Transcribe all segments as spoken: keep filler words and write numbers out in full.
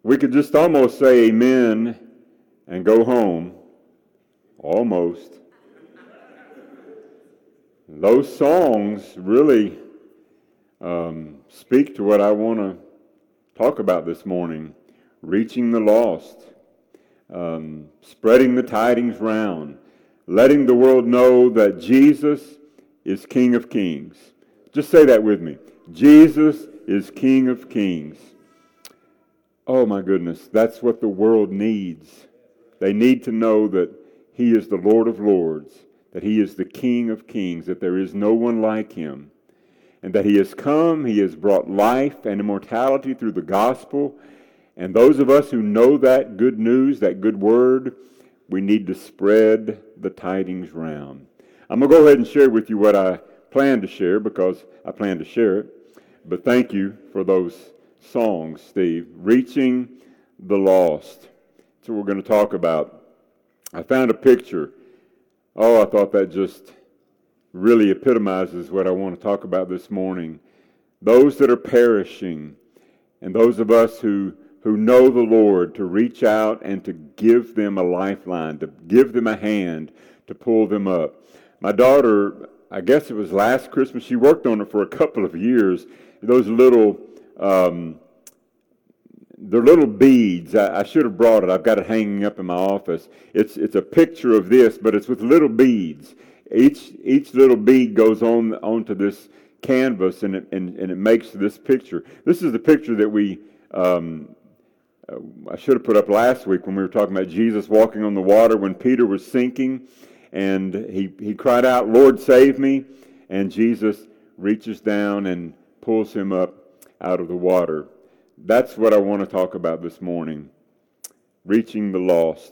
We could just almost say amen and go home. Almost. Those songs really um, speak to what I want to talk about this morning. Reaching the lost, um, spreading the tidings round, letting the world know that Jesus is King of Kings. Just say that with me. Jesus is King of Kings. Oh my goodness, that's what the world needs. They need to know that He is the Lord of Lords, that He is the King of Kings, that there is no one like Him, and that He has come, He has brought life and immortality through the gospel. And those of us who know that good news, that good word, we need to spread the tidings round. I'm going to go ahead and share with you what I plan to share because I plan to share it. But thank you for those songs, Steve. Reaching the lost. That's what we're going to talk about. I found a picture. Oh, I thought that just really epitomizes what I want to talk about this morning. Those that are perishing and those of us who who know the Lord, to reach out and to give them a lifeline, to give them a hand, to pull them up. My daughter, I guess it was last Christmas, she worked on it for a couple of years. Those little, um, they're little beads. I, I should have brought it. I've got it hanging up in my office. It's it's a picture of this, but it's with little beads. Each each little bead goes on onto this canvas, and it and, and it makes this picture. This is the picture that we. Um, I should have put up last week when we were talking about Jesus walking on the water when Peter was sinking, and he, he cried out, "Lord, save me," and Jesus reaches down and pulls him up out of the water. That's what I want to talk about this morning, reaching the lost.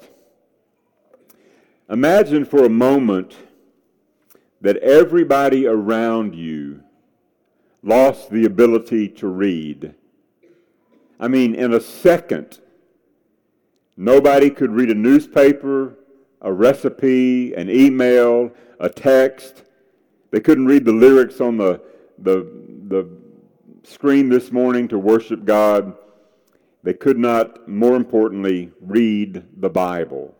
Imagine for a moment that everybody around you lost the ability to read. I mean, in a second, nobody could read a newspaper, a recipe, an email, a text. They couldn't read the lyrics on the, the, the screen this morning to worship God. They could not, more importantly, read the Bible.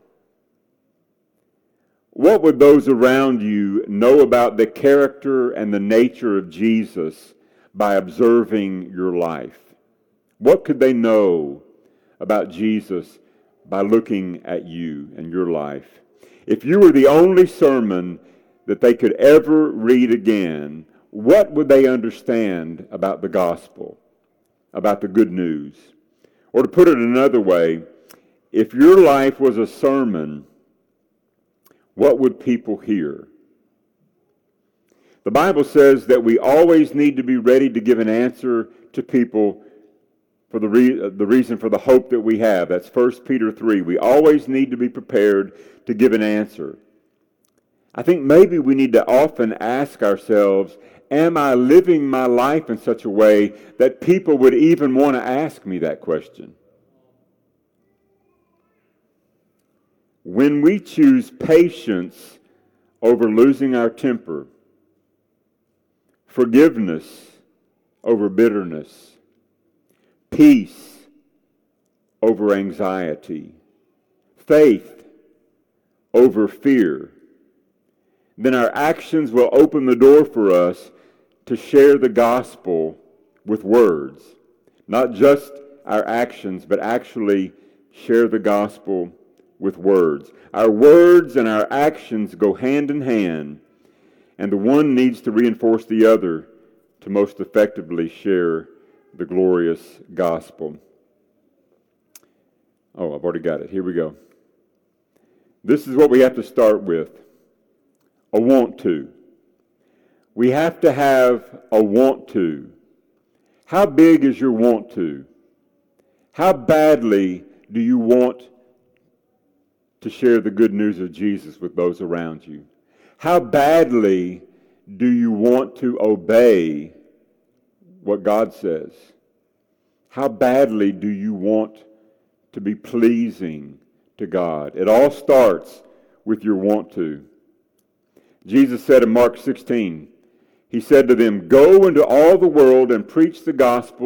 What would those around you know about the character and the nature of Jesus by observing your life? What could they know about Jesus by looking at you and your life? If you were the only sermon that they could ever read again, what would they understand about the gospel, about the good news? Or to put it another way, if your life was a sermon, what would people hear? The Bible says that we always need to be ready to give an answer to people for the, re- the reason for the hope that we have. That's First Peter three. We always need to be prepared to give an answer. I think maybe we need to often ask ourselves, am I living my life in such a way that people would even want to ask me that question? When we choose patience over losing our temper, forgiveness over bitterness, peace over anxiety, faith over fear, then our actions will open the door for us to share the gospel with words. Not just our actions, but actually share the gospel with words. Our words and our actions go hand in hand, and the one needs to reinforce the other to most effectively share the glorious gospel. Oh, I've already got it. Here we go. This is what we have to start with. A want to. We have to have a want to. How big is your want to? How badly do you want to share the good news of Jesus with those around you? How badly do you want to obey what God says? How badly do you want to be pleasing to God? It all starts with your want to. Jesus said in Mark sixteen, he said to them, "Go into all the world and preach the gospel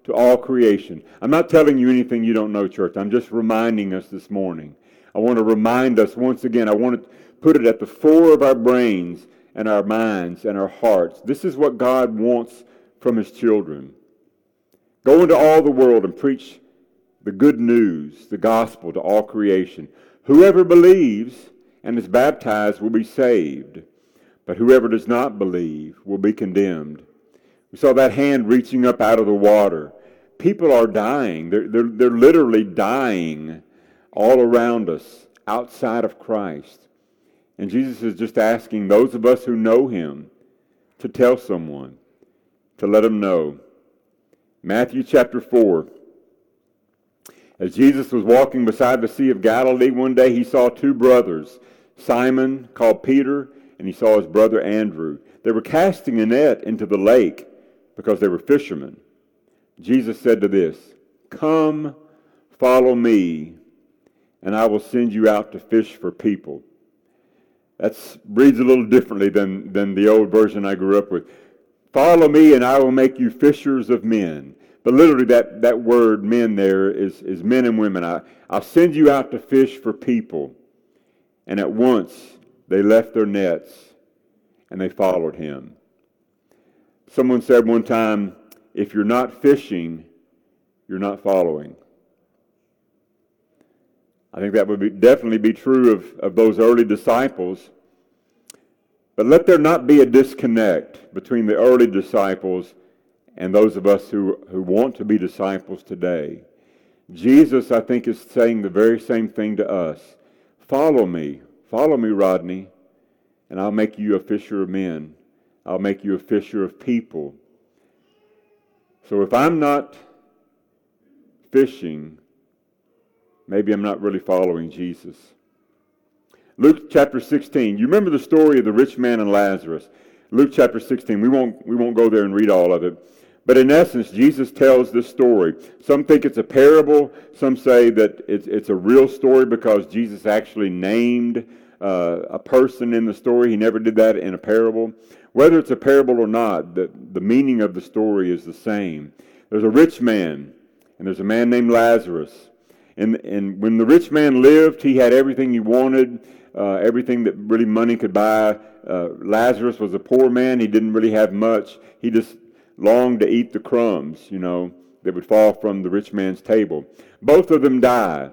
to all creation. I'm not telling you anything you don't know, church. I'm just reminding us this morning. I want to remind us once again. I want to put it at the fore of our brains and our minds and our hearts. This is what God wants from his children. Go into all the world and preach the good news, the gospel to all creation. Whoever believes and is baptized will be saved, but whoever does not believe will be condemned. We saw that hand reaching up out of the water. People are dying. They're, they're, they're literally dying all around us outside of Christ. And Jesus is just asking those of us who know him to tell someone, to let them know. Matthew chapter four. As Jesus was walking beside the Sea of Galilee one day, he saw two brothers, Simon, called Peter, and he saw his brother Andrew. They were casting a net into the lake because they were fishermen. Jesus said to this, "Come, follow me, and I will send you out to fish for people." That reads a little differently than, than the old version I grew up with. Follow me, and I will make you fishers of men. But literally that, that word men there is, is men and women. I, I'll send you out to fish for people. And at once they left their nets and they followed him. Someone said one time, if you're not fishing, you're not following. I think that would be, definitely be true of, of those early disciples. But let there not be a disconnect between the early disciples and those of us who, who want to be disciples today. Jesus, I think, is saying the very same thing to us. Follow me. Follow me, Rodney, and I'll make you a fisher of men. I'll make you a fisher of people. So if I'm not fishing, maybe I'm not really following Jesus. Luke chapter sixteen. You remember the story of the rich man and Lazarus. Luke chapter sixteen. We won't, we won't go there and read all of it. But in essence, Jesus tells this story. Some think it's a parable. Some say that it's, it's a real story because Jesus actually named uh, a person in the story. He never did that in a parable. Whether it's a parable or not, the, the meaning of the story is the same. There's a rich man, and there's a man named Lazarus. And, and when the rich man lived, he had everything he wanted, uh, everything that really money could buy. Uh, Lazarus was a poor man. He didn't really have much. He just longed to eat the crumbs, you know, that would fall from the rich man's table. Both of them die.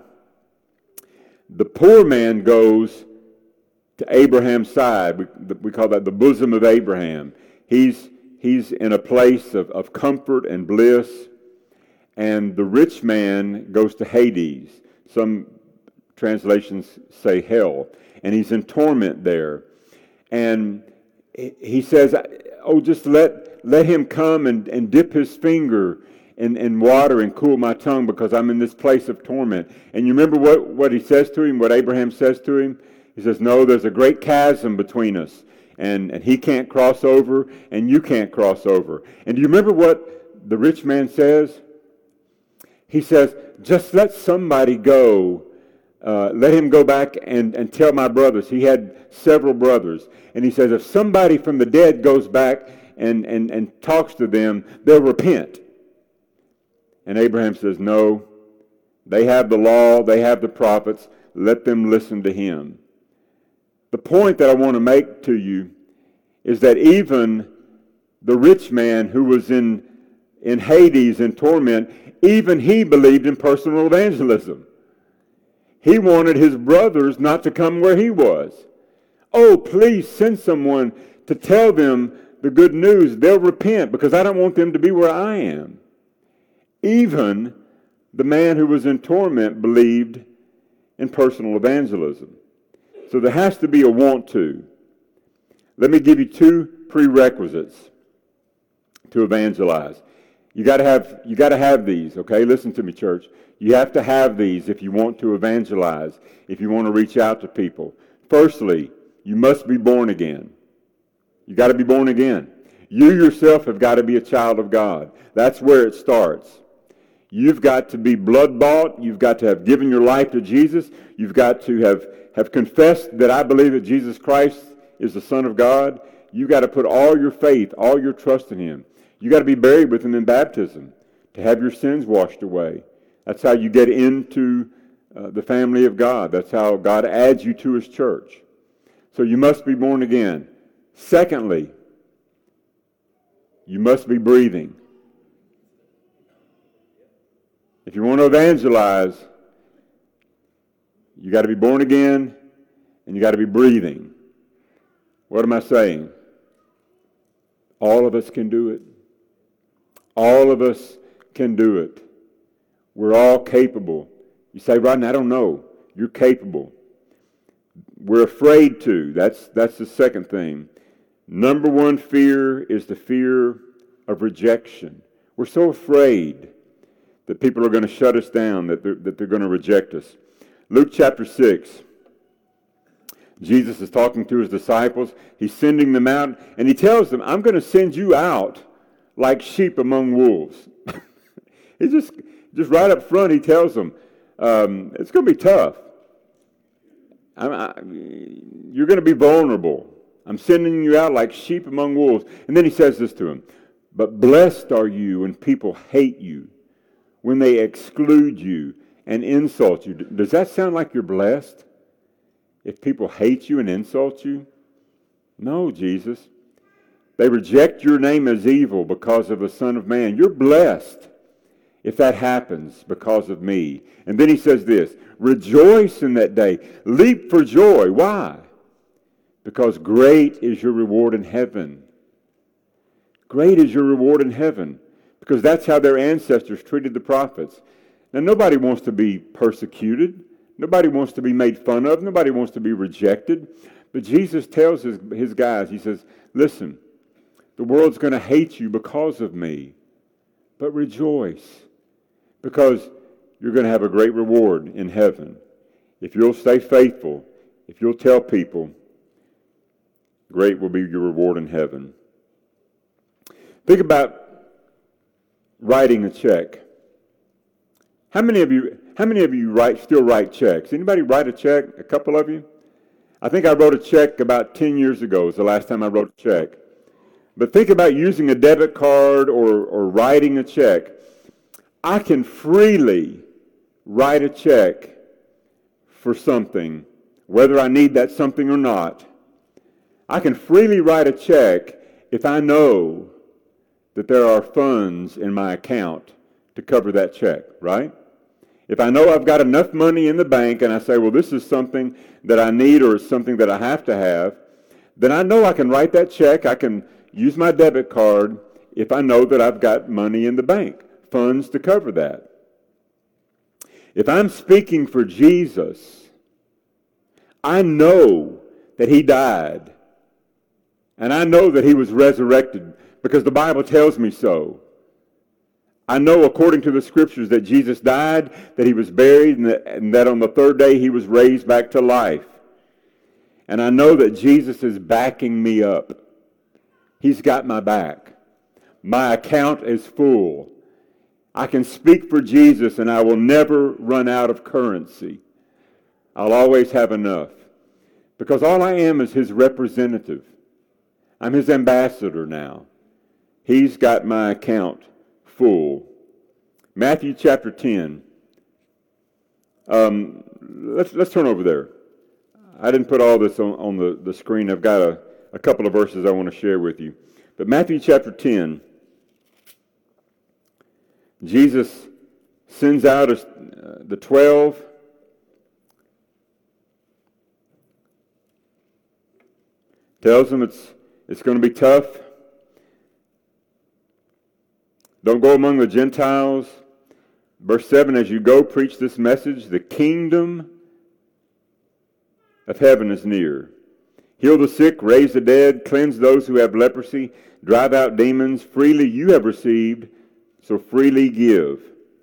The poor man goes to Abraham's side. We, we call that the bosom of Abraham. He's, he's in a place of, of comfort and bliss. And the rich man goes to Hades. Some translations say hell. And he's in torment there. And he says, oh, just let, let him come and, and dip his finger in, in water and cool my tongue because I'm in this place of torment. And you remember what, what he says to him, what Abraham says to him? He says, no, there's a great chasm between us. And, and he can't cross over and you can't cross over. And do you remember what the rich man says? He says, just let somebody go. Uh, let him go back and, and tell my brothers. He had several brothers. And he says, if somebody from the dead goes back and, and, and talks to them, they'll repent. And Abraham says, no, they have the law, they have the prophets, let them listen to him. The point that I want to make to you is that even the rich man who was in, in Hades in torment, even he believed in personal evangelism. He wanted his brothers not to come where he was. Oh, please send someone to tell them the good news. They'll repent because I don't want them to be where I am. Even the man who was in torment believed in personal evangelism. So there has to be a want to. Let me give you two prerequisites to evangelize. You got to have you got to have these, okay? Listen to me, church. You have to have these if you want to evangelize, if you want to reach out to people. Firstly, you must be born again. You got to be born again. You yourself have got to be a child of God. That's where it starts. You've got to be blood bought. You've got to have given your life to Jesus. You've got to have, have confessed that I believe that Jesus Christ is the Son of God. You've got to put all your faith, all your trust in him. You've got to be buried with him in baptism to have your sins washed away. That's how you get into uh, the family of God. That's how God adds you to his church. So you must be born again. Secondly, you must be breathing. If you want to evangelize, you got to be born again and you got to be breathing. What am I saying? All of us can do it. All of us can do it. We're all capable. You say, Rodney, I don't know. You're capable. We're afraid to. That's, that's the second thing. Number one fear is the fear of rejection. We're so afraid that people are going to shut us down, that they're, that they're going to reject us. Luke chapter six. Jesus is talking to his disciples. He's sending them out, and he tells them, I'm going to send you out like sheep among wolves. He just, just right up front, he tells them, um, it's going to be tough. I, I, you're going to be vulnerable. I'm sending you out like sheep among wolves. And then he says this to them, but blessed are you when people hate you, when they exclude you and insult you. Does that sound like you're blessed? If people hate you and insult you? No, Jesus. They reject your name as evil because of the Son of Man. You're blessed if that happens because of me. And then he says this, rejoice in that day. Leap for joy. Why? Because great is your reward in heaven. Great is your reward in heaven. Because that's how their ancestors treated the prophets. Now, nobody wants to be persecuted. Nobody wants to be made fun of. Nobody wants to be rejected. But Jesus tells his, his guys, he says, listen, the world's going to hate you because of me. But rejoice. Because you're going to have a great reward in heaven. If you'll stay faithful, if you'll tell people, great will be your reward in heaven. Think about writing a check. How many of you how many of you write still write checks? Anybody write a check? A couple of you? I think I wrote a check about ten years ago was the last time I wrote a check. But think about using a debit card or, or writing a check. I can freely write a check for something, whether I need that something or not. I can freely write a check if I know that there are funds in my account to cover that check, right? If I know I've got enough money in the bank and I say, well, this is something that I need or it's something that I have to have, then I know I can write that check. I can use my debit card if I know that I've got money in the bank, funds to cover that. If I'm speaking for Jesus, I know that he died. And I know that he was resurrected because the Bible tells me so. I know according to the scriptures that Jesus died, that he was buried, and that, and that on the third day he was raised back to life. And I know that Jesus is backing me up. He's got my back. My account is full. I can speak for Jesus and I will never run out of currency. I'll always have enough. Because all I am is his representative. I'm his ambassador now. He's got my account full. Matthew chapter ten. Um, let's let's turn over there. I didn't put all this on, on the, the screen. I've got a, a couple of verses I want to share with you. But Matthew chapter ten, Jesus sends out his, uh, the twelve. Tells them it's it's going to be tough. Don't go among the Gentiles. Verse seven, as you go, preach this message. The kingdom of heaven is near. Heal the sick, raise the dead, cleanse those who have leprosy, drive out demons. Freely you have received, so freely give.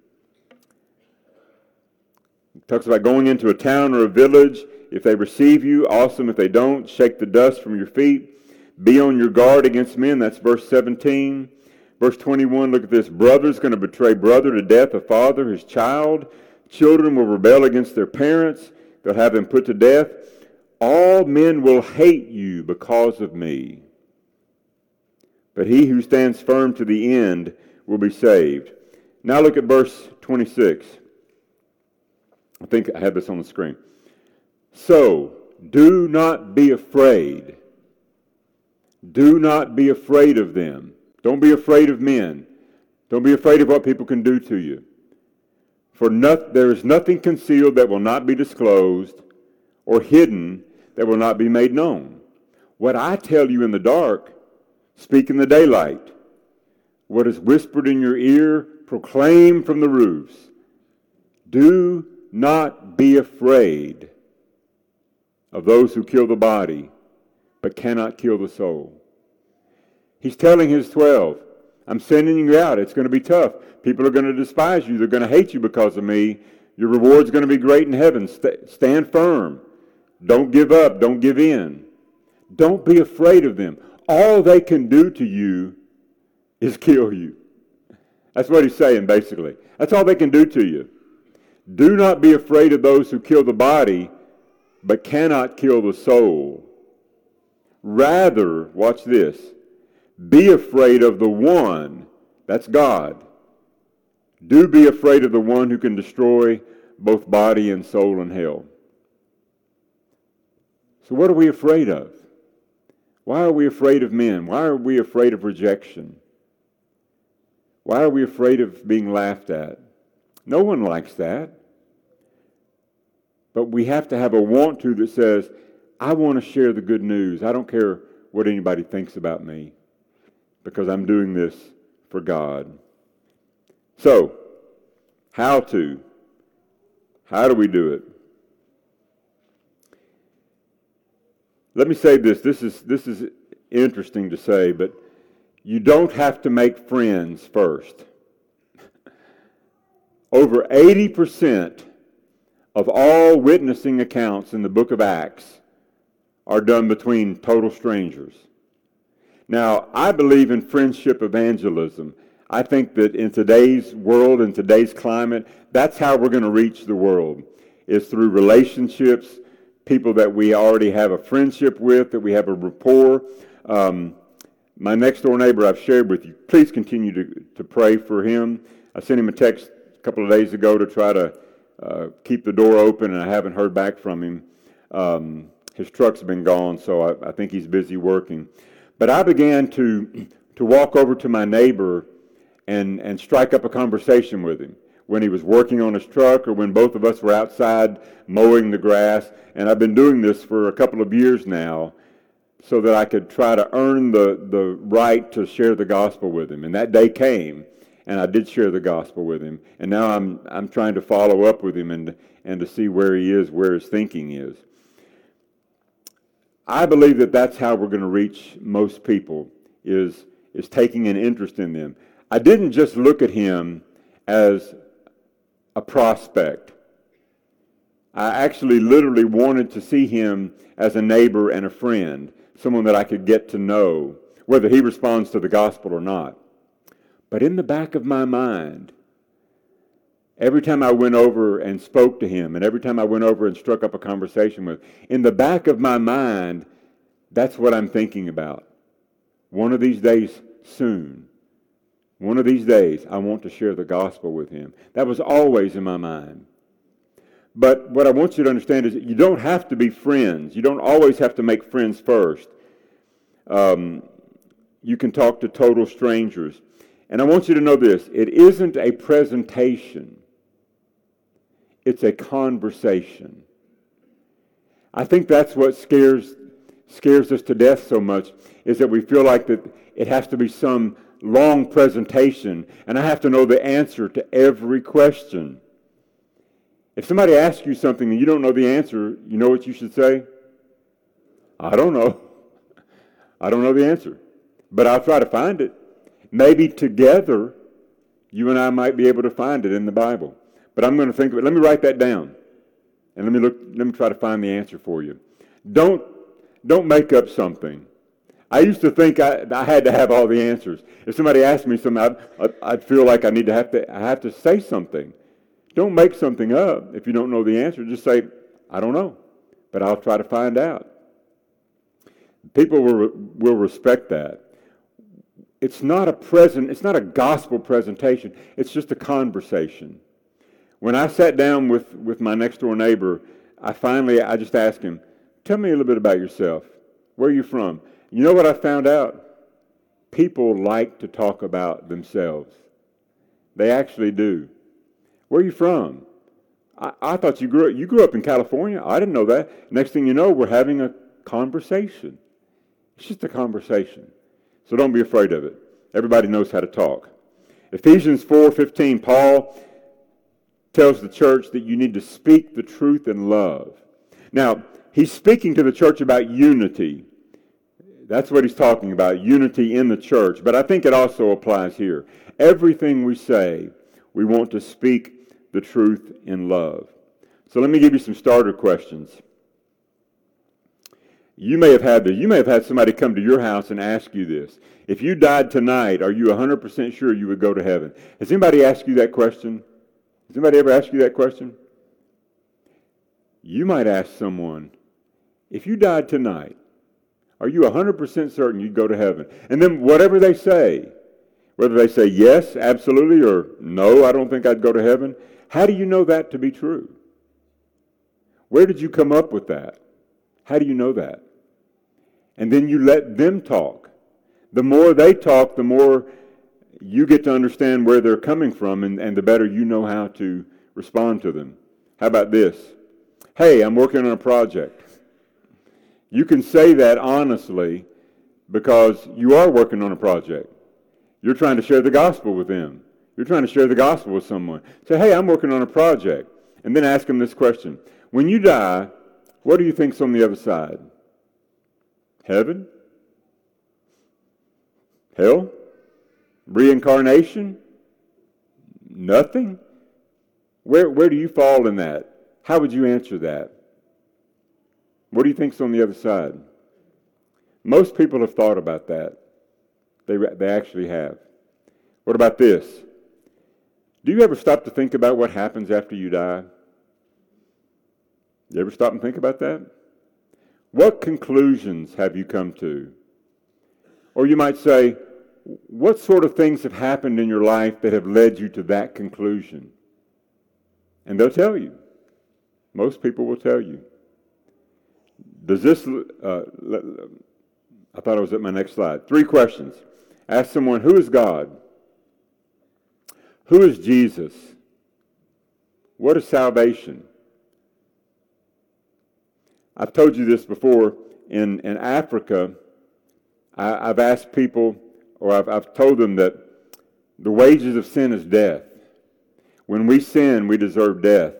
It talks about going into a town or a village. If they receive you, awesome. If they don't, shake the dust from your feet. Be on your guard against men. That's verse seventeen. Verse twenty-one, look at this. Brother's going to betray brother to death, a father, his child. Children will rebel against their parents. They'll have them put to death. All men will hate you because of me. But he who stands firm to the end will be saved. Now look at verse twenty-six. I think I have this on the screen. So, do not be afraid. Do not be afraid of them. Don't be afraid of men. Don't be afraid of what people can do to you. For not, there is nothing concealed that will not be disclosed, or hidden that will not be made known. What I tell you in the dark, speak in the daylight. What is whispered in your ear, proclaim from the roofs. Do not be afraid of those who kill the body, but cannot kill the soul. He's telling his twelve, I'm sending you out. It's going to be tough. People are going to despise you. They're going to hate you because of me. Your reward's going to be great in heaven. St- stand firm. Don't give up. Don't give in. Don't be afraid of them. All they can do to you is kill you. That's what he's saying, basically. That's all they can do to you. Do not be afraid of those who kill the body, but cannot kill the soul. Rather, watch this, be afraid of the one, that's God. Do be afraid of the one who can destroy both body and soul in hell. So what are we afraid of? Why are we afraid of men? Why are we afraid of rejection? Why are we afraid of being laughed at? No one likes that. But we have to have a want to that says, I want to share the good news. I don't care what anybody thinks about me because I'm doing this for God. So, how to? How do we do it? Let me say this. This is, this is interesting to say, but you don't have to make friends first. Over eighty percent of all witnessing accounts in the book of Acts are done between total strangers. Now, I believe in friendship evangelism. I think that in today's world, in today's climate, that's how we're going to reach the world, is through relationships, people that we already have a friendship with, that we have a rapport. Um, my next door neighbor I've shared with you, please continue to, to pray for him. I sent him a text a couple of days ago to try to uh, keep the door open, and I haven't heard back from him. Um, his truck's been gone, so I, I think he's busy working. But I began to to walk over to my neighbor and, and strike up a conversation with him when he was working on his truck or when both of us were outside mowing the grass. And I've been doing this for a couple of years now so that I could try to earn the, the right to share the gospel with him. And that day came, and I did share the gospel with him. And now I'm I'm trying to follow up with him and and to see where he is, where his thinking is. I believe that that's how we're going to reach most people, is, is taking an interest in them. I didn't just look at him as a prospect. I actually literally wanted to see him as a neighbor and a friend, someone that I could get to know, whether he responds to the gospel or not. But in the back of my mind, every time I went over and spoke to him, and every time I went over and struck up a conversation with, in the back of my mind, that's what I'm thinking about. One of these days soon, one of these days, I want to share the gospel with him. That was always in my mind. But what I want you to understand is that you don't have to be friends. You don't always have to make friends first. Um, you can talk to total strangers. And I want you to know this. It isn't a presentation. It's a conversation. I think that's what scares scares us to death so much, is that we feel like that it has to be some long presentation, and I have to know the answer to every question. If somebody asks you something and you don't know the answer, you know what you should say? I don't know. I don't know the answer, but I'll try to find it. Maybe together, you and I might be able to find it in the Bible. But I'm going to think of it. Let me write that down, and let me look. Let me try to find the answer for you. Don't don't make up something. I used to think I, I had to have all the answers. If somebody asked me something, I'd, I'd feel like I need to have to. I have to say something. Don't make something up if you don't know the answer. Just say, I don't know, but I'll try to find out. People will will respect that. it's not a present, it's not a gospel presentation. It's just a conversation. When I sat down with, with my next door neighbor, I finally, I just asked him, tell me a little bit about yourself. Where are you from? You know what I found out? People like to talk about themselves. They actually do. Where are you from? I, I thought you grew up, you grew up in California. I didn't know that. Next thing you know, we're having a conversation. It's just a conversation. So don't be afraid of it. Everybody knows how to talk. Ephesians four fifteen, Paul tells the church that you need to speak the truth in love. Now, he's speaking to the church about unity. That's what he's talking about, unity in the church. But I think it also applies here. Everything we say, we want to speak the truth in love. So let me give you some starter questions. You may have had the, you may have had somebody come to your house and ask you this. If you died tonight, are you one hundred percent sure you would go to heaven? Has anybody asked you that question? Has anybody ever asked you that question? You might ask someone, if you died tonight, are you one hundred percent certain you'd go to heaven? And then whatever they say, whether they say yes, absolutely, or no, I don't think I'd go to heaven, how do you know that to be true? Where did you come up with that? How do you know that? And then you let them talk. The more they talk, the more you get to understand where they're coming from, and, and the better you know how to respond to them. How about this? Hey, I'm working on a project. You can say that honestly because you are working on a project. You're trying to share the gospel with them. You're trying to share the gospel with someone. Say, hey, I'm working on a project. And then ask them this question. When you die, what do you think's on the other side? Heaven? Hell? Reincarnation? Nothing? Where, where do you fall in that? How would you answer that? What do you think's on the other side? Most people have thought about that. They, they actually have. What about this? Do you ever stop to think about what happens after you die? You ever stop and think about that? What conclusions have you come to? Or you might say, what sort of things have happened in your life that have led you to that conclusion? And they'll tell you. Most people will tell you. Does this, uh, I thought I was at my next slide. Three questions. Ask someone, who is God? Who is Jesus? What is salvation? I've told you this before. In, in Africa, I, I've asked people, or I've, I've told them that the wages of sin is death. When we sin, we deserve death.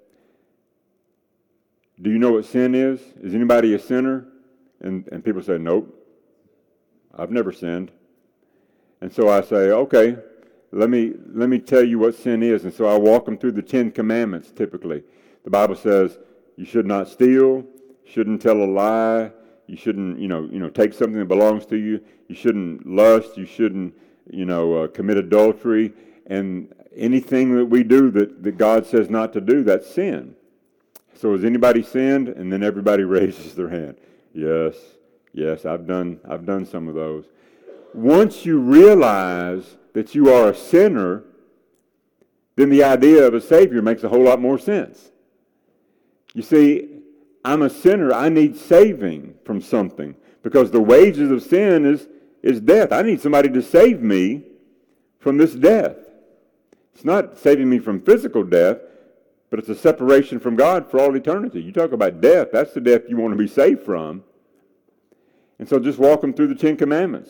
Do you know what sin is? Is anybody a sinner? And, and people say, nope, I've never sinned. And so I say, okay, let me, let me tell you what sin is. And so I walk them through the Ten Commandments typically. The Bible says you should not steal, shouldn't tell a lie, you shouldn't, you know, you know, take something that belongs to you, you shouldn't lust, you shouldn't, you know, uh, commit adultery, and anything that we do that, that God says not to do, that's sin. So has anybody sinned? And then everybody raises their hand. Yes, yes, I've done, I've done some of those. Once you realize that you are a sinner, then the idea of a Savior makes a whole lot more sense. You see, I'm a sinner. I need saving from something because the wages of sin is, is death. I need somebody to save me from this death. It's not saving me from physical death, but it's a separation from God for all eternity. You talk about death, that's the death you want to be saved from. And so just walk them through the Ten Commandments.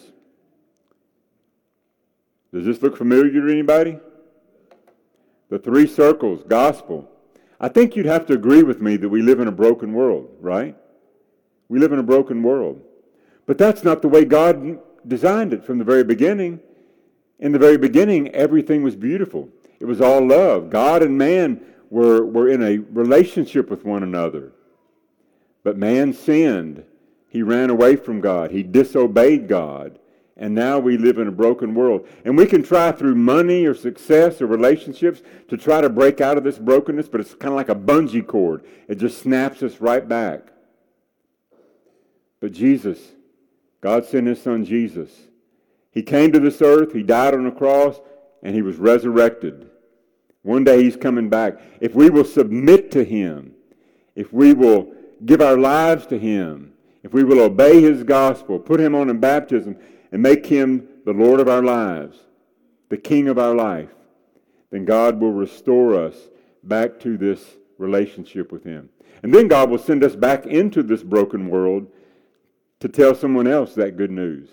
Does this look familiar to anybody? The three circles, gospel. I think you'd have to agree with me that we live in a broken world, right? We live in a broken world. But that's not the way God designed it from the very beginning. In the very beginning, everything was beautiful. It was all love. God and man were, were in a relationship with one another. But man sinned. He ran away from God. He disobeyed God. And now we live in a broken world. And we can try through money or success or relationships to try to break out of this brokenness, but it's kind of like a bungee cord. It just snaps us right back. But Jesus, God sent his son Jesus. He came to this earth, he died on the cross, and he was resurrected. One day he's coming back. If we will submit to him, if we will give our lives to him, if we will obey his gospel, put him on in baptism, and make him the Lord of our lives, the King of our life, then God will restore us back to this relationship with him. And then God will send us back into this broken world to tell someone else that good news.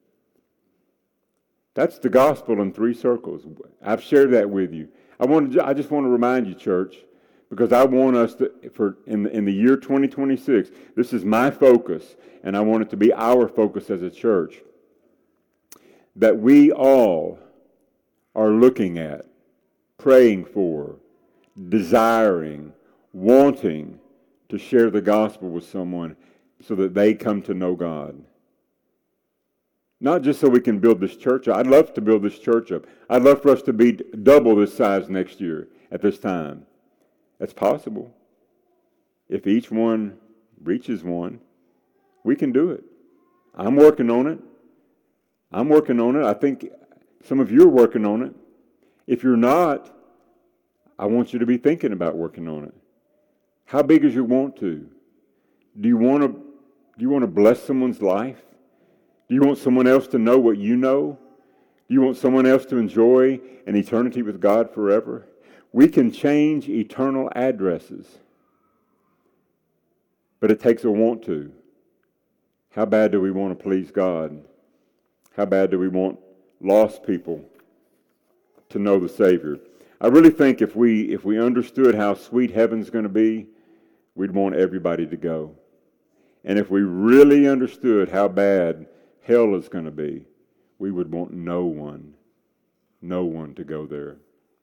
That's the gospel in three circles. I've shared that with you. I want to, I just want to remind you, church, because I want us to, for in the, in the year twenty twenty-six, this is my focus, and I want it to be our focus as a church, that we all are looking at, praying for, desiring, wanting to share the gospel with someone so that they come to know God. Not just so we can build this church up. I'd love to build this church up. I'd love for us to be double this size next year at this time. That's possible. If each one reaches one, we can do it. I'm working on it. I'm working on it. I think some of you are working on it. If you're not, I want you to be thinking about working on it. How big is your want to? Do you want to, do you want to bless someone's life? Do you want someone else to know what you know? Do you want someone else to enjoy an eternity with God forever? We can change eternal addresses, but it takes a want to. How bad do we want to please God? How bad do we want lost people to know the Savior? I really think if we if we understood how sweet heaven's going to be, we'd want everybody to go. And if we really understood how bad hell is going to be, we would want no one, no one to go there.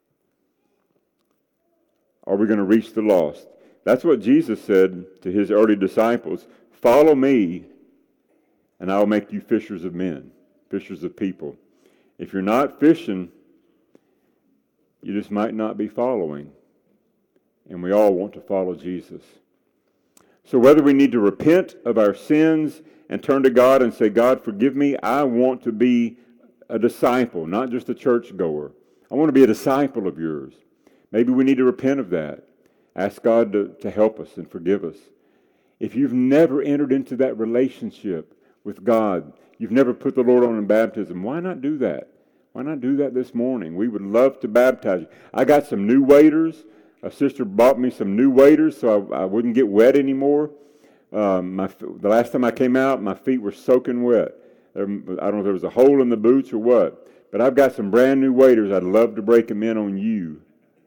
Are we going to reach the lost? That's what Jesus said to his early disciples. Follow me, and I'll make you fishers of men, fishers of people. If you're not fishing, you just might not be following. And we all want to follow Jesus. So whether we need to repent of our sins and turn to God and say, God, forgive me, I want to be a disciple, not just a churchgoer. I want to be a disciple of yours. Maybe we need to repent of that. Ask God to, to help us and forgive us. If you've never entered into that relationship with God, you've never put the Lord on in baptism, why not do that? Why not do that this morning? We would love to baptize you. I got some new waders. A sister bought me some new waders so I, I wouldn't get wet anymore. Um, my, the last time I came out, my feet were soaking wet. There, I don't know if there was a hole in the boots or what, but I've got some brand new waders. I'd love to break them in on you